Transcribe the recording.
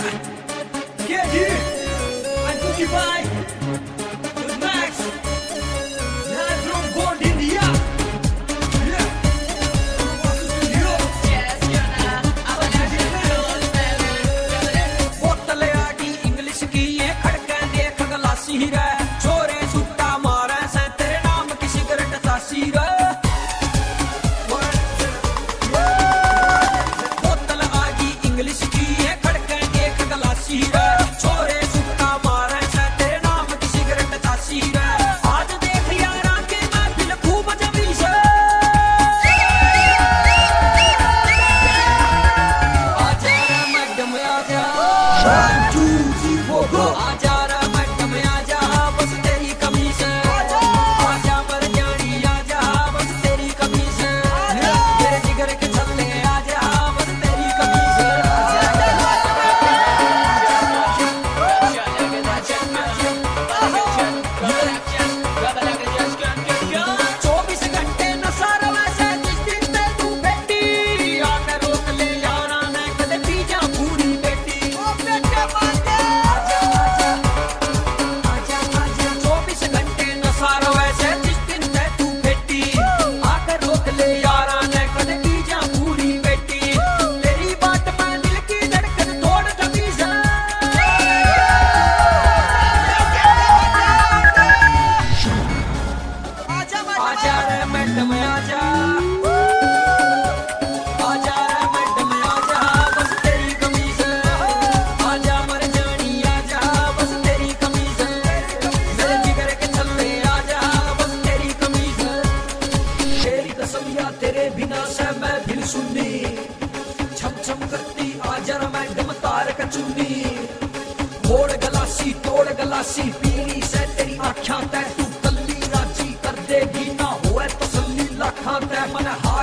Get here! I'm Cookie Pie! With Max! Live from Bond, India! Yeah! बोतल आटी English की ये खड़के देख गलासी रे छोरे सुट्टा मारे से तेरे नाम की सिगरेट सासी रे बोतल आटी इंग्लिश की ये खड़के देख गलासी रे छोरे सुट्टा मारे से तेरे नाम की सिगरेट सासी रे आज देख यारा के महफिल खूब जमी से आजा रे मैडम आजा 1 2 3 4 go आजा रे मैडम आजा बस तेरी कमी से आजा मर जानी आजा बस तेरी कमी से तेरे जिगर के छल्ले आजा बस तेरी कमी से चौबीस घंटे नशा वैसे जिस दिन पे तू बेटी आकर रोक ले यारा ने कदे पी जा पूरी बेटी ओ बेटे बाजे आजा आजा आजा आजा 24 घंटे नशा वैसे जिस दिन पे तू बेटी आकर रोक ले यारा ने कदे पी जा पूरी बेटी तेरी बात में दिल की धड़कन तोड़ दबी जा आजा रे मैडम आजा आजा रे मैडम आजा बस तेरी कमी से आजा मर जानी आजा बस तेरी कमी से मेरे जिगर के छल्ले आजा बस तेरी कमी से तेरी कसम या तेरे बिना से मैं दिल सुननी छम छम करती आजा रे मैडम तार का चुन्नी तोड़ गलासी पीनी से तेरी आँखा तय तू कल्ली राजी कर देगी ना होए तसल्ली लाखा तय मन